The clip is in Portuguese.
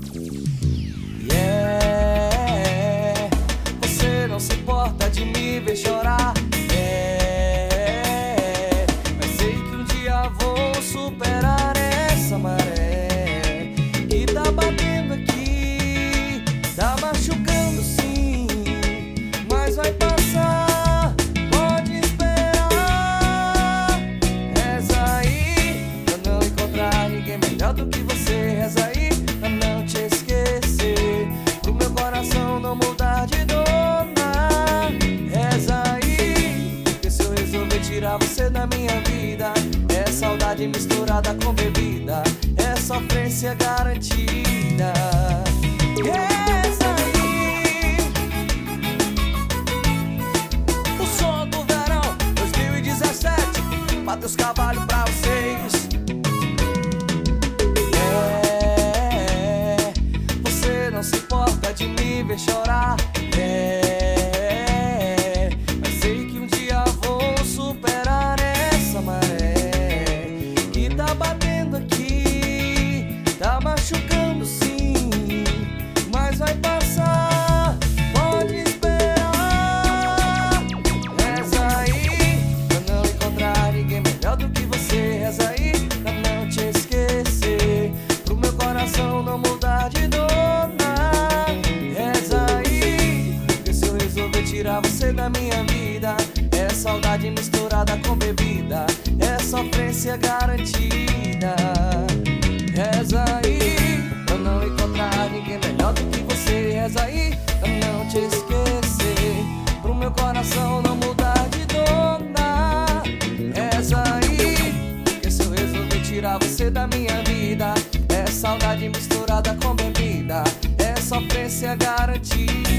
Yeah, você não se importa de me ver chorar. Yeah, mas sei que um dia vou superar essa maré que tá batendo aqui, tá machucando sim, mas vai passar, pode esperar. Reza aí pra não encontrar ninguém melhor do que você. Reza aí pra não te esquecer, pro meu coração não mudar de dona. Reza aí, porque se eu resolver tirar você da minha vida, é saudade misturada com bebida, é sofrência garantida. Reza aí. O som do verão 2017, Matheus Carvalho pra vocês. Você não se importa de me ver chorar. Mas sei que um dia vou superar essa maré que tá batendo aqui, tá machucando sim, mas vai passar, pode esperar. Reza aí pra não encontrar ninguém melhor do que você. Reza aí pra não te esquecer, pro meu coração não mudar de dona. Reza aí, porque se eu resolver tirar você da minha vida, é saudade misturada com bebida, é sofrência garantida. Reza aí pra não encontrar ninguém melhor do que você. Reza aí pra não te esquecer, pro meu coração não mudar de dona. Reza aí, porque se eu resolver tirar você da minha vida, é saudade misturada com bebida, é sofrência garantida.